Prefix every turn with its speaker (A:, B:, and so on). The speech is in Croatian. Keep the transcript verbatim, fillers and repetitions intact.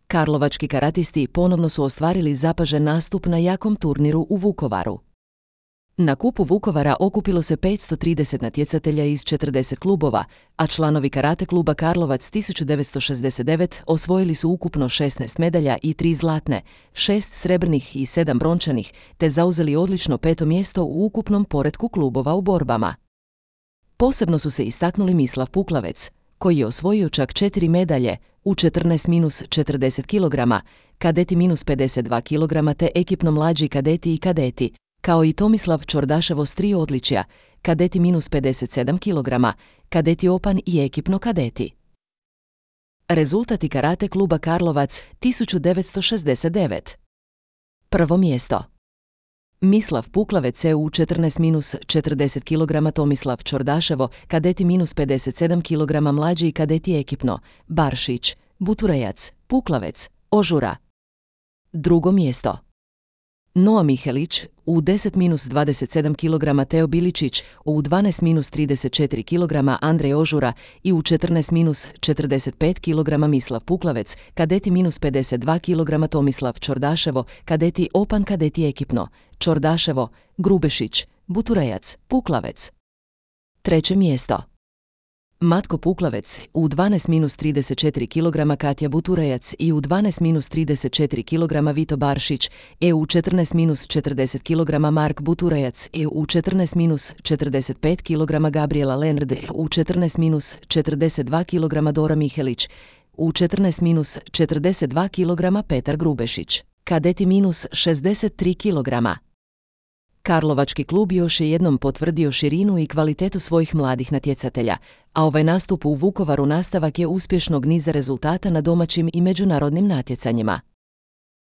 A: Karlovački karatisti ponovno su ostvarili zapažen nastup na jakom turniru u Vukovaru. Na kupu Vukovara okupilo se petsto trideset natjecatelja iz četrdeset klubova, a članovi karate kluba Karlovac tisuću devetsto šezdeset devet osvojili su ukupno šesnaest medalja i tri zlatne, šest srebrnih i sedam brončanih, te zauzeli odlično peto mjesto u ukupnom poretku klubova u borbama. Posebno su se istaknuli Mislav Puklavec, koji je osvojio čak četiri medalje u četrnaest minus četrdeset kilograma, kadeti minus pedeset dva kilograma te ekipno mlađi kadeti i kadeti, kao i Tomislav Čordaševo s tri odličja, kadeti minus pedeset sedam kilograma, kadeti opan i ekipno kadeti. Rezultati karate kluba Karlovac tisuću devetsto šezdeset devet. Prvo mjesto. Mislav Puklavec u četrnaest minus četrdeset kilograma, Tomislav Čordaševo, kadeti minus pedeset sedam kilograma, mlađi kadeti ekipno, Baršić, Buturejac, Puklavec, Ožura. Drugo mjesto. Noa Mihelić u deset minus dvadeset sedam kilograma, Teo Biličić u dvanaest minus trideset četiri kilograma, Andrej Ožura i u četrnaest minus četrdeset pet kilograma Mislav Puklavec, kadeti minus pedeset dva kilograma, Tomislav Čordaševo, kadeti opan, kadeti ekipno, Čordaševo, Grubešić, Buturejac, Puklavec. Treće mjesto. Matko Puklavec u dvanaest minus trideset četiri kilograma, Katja Buturejac i u dvanaest minus trideset četiri kilograma, Vito Baršić, e u četrnaest minus četrdeset kilograma, Mark Buturejac, e u četrnaest minus četrdeset pet kilograma, Gabriela Lenard, u četrnaest minus četrdeset dva kilograma, Dora Mihelić, u četrnaest minus četrdeset dva kilograma, Petar Grubešić, kadeti minus šezdeset tri kilograma. Karlovački klub još je jednom potvrdio širinu i kvalitetu svojih mladih natjecatelja, a ovaj nastup u Vukovaru nastavak je uspješnog niza rezultata na domaćim i međunarodnim natjecanjima.